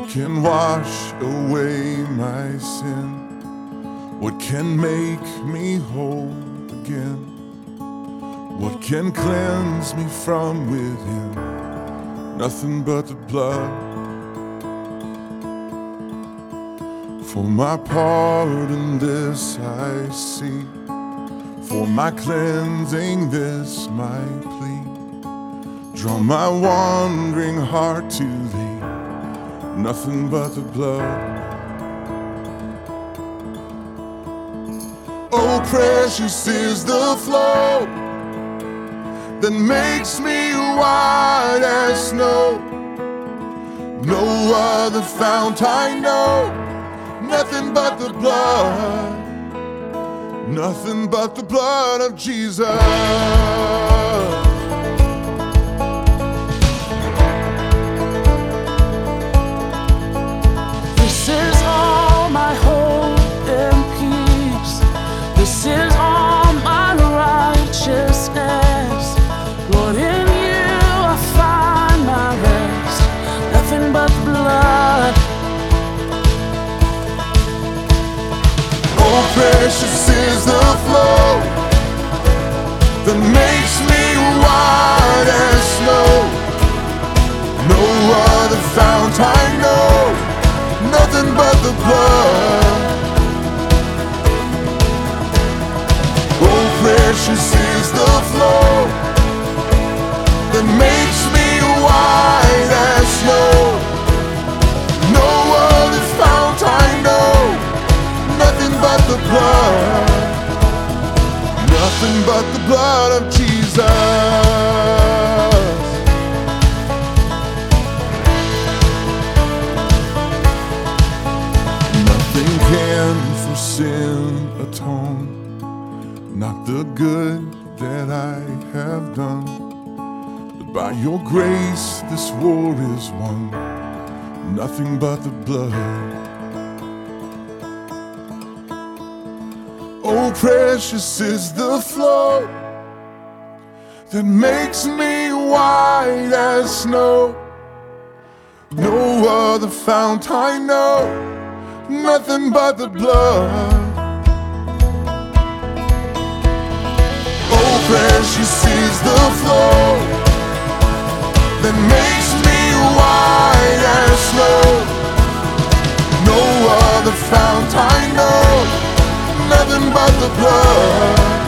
can wash away my sin? What can make me whole again? What can cleanse me from within? Nothing but the blood. For my pardon this I seek, for my cleansing this my plea. Draw my wandering heart to thee, nothing but the blood. Oh, precious is the flow that makes me white as snow. No other fount I know, nothing but the blood, nothing but the blood of Jesus. This is all my hope and peace. This is all my righteousness. Lord, in you I find my rest. Nothing but the blood. Oh, precious is the flow that makes me white as snow. No other fount I know, nothing but the blood. Oh, precious is the flow that makes me white as snow. No other fount I know, nothing but the blood, nothing but the blood of Jesus. Nothing can for sin atone, not the good that I have done, but by your grace this war is won, nothing but the blood. Oh, precious is the flow that makes me white as snow. No other fount I know, nothing but the blood. Oh, precious is the flow that makes me white as snow. No other fount I know, nothing but the blood.